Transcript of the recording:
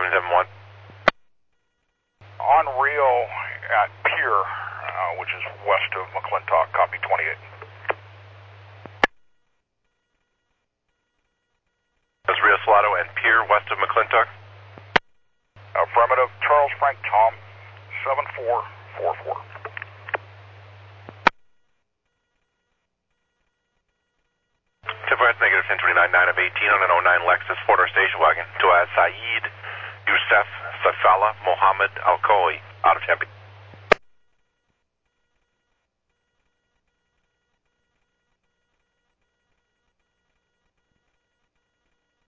971. On Rio at Pier, which is west of McClintock, copy 28. That's Rio Salado and Pier west of McClintock. Affirmative, Charles Frank Tom, 7444. Tiffany, negative 1029, 9 of 18 on an 09 Lexus 4-door station wagon to Saeed Youssef Safala Mohammed Al-Khoi out of Tempe.